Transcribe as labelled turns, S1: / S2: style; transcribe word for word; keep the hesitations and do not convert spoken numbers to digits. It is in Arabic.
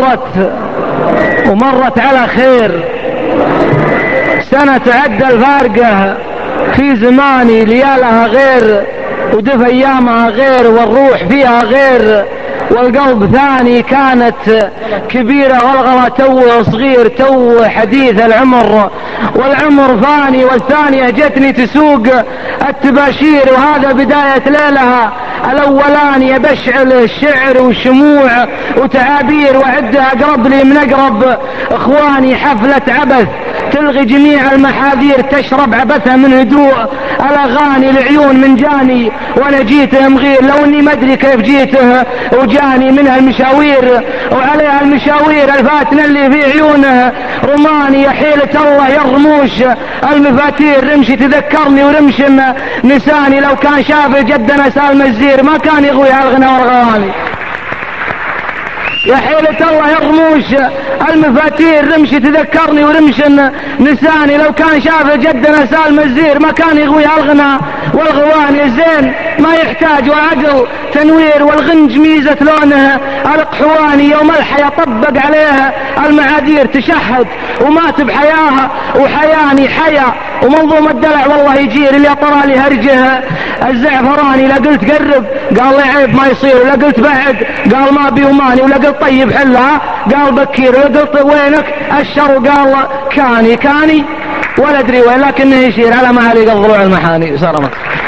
S1: مرت ومرت على خير، سنة عد الفارقة في زماني ليالها غير، ودف أيامها غير، والروح فيها غير، والقلب ثاني كانت كبيرة، والغلا تو صغير تو حديث العمر، والعمر فاني والثانية جتني تسوق التباشير، وهذا بداية ليلها الأولاني بشعل الشعر وشموع وتعابير، وعدها أقرب لي من أقرب إخواني، حفلة عبث تلغي جميع المحاذير، تشرب عبثها من هدوء الأغاني، العيون من جاني وأنا جيته مغير، لو أني ما أدري كيف جيته وجاني منها المشاوير، وعليها المشاوير الفاتنة اللي في عيونه رماني، يا حيلة الله يا الرموش المفاتير، رمشي تذكرني ورمش نساني، لو كان شاف جدنا سالم الزير ما كان يغوي هالغنى والغواني، يا حيلة الله يا الرموش المفاتير، رمشي تذكرني ورمش نساني، لو كان شاف جدنا سالم الزير ما كان يغوي هالغنى والغواني، الزين ما يحتاج وعقل تنوير، والغنج ميزة لونه القحواني، يوم الحياة طبق عليها المعاذير، تشهد ومات بحياها وحياني حيا، ومنظوم الدلع والله يجير، اللي طرى لي هرجها الزعفراني، لا قلت قرب قال لي عيب ما يصير، ولا قلت بعد قال ما بيوماني، ولا قلت طيب حلها قال بكير، ولا قلت وينك الشر قال كاني كاني، ولا ادري وين، لكنه يشير على معالي الضلوع المحاني. سلامت.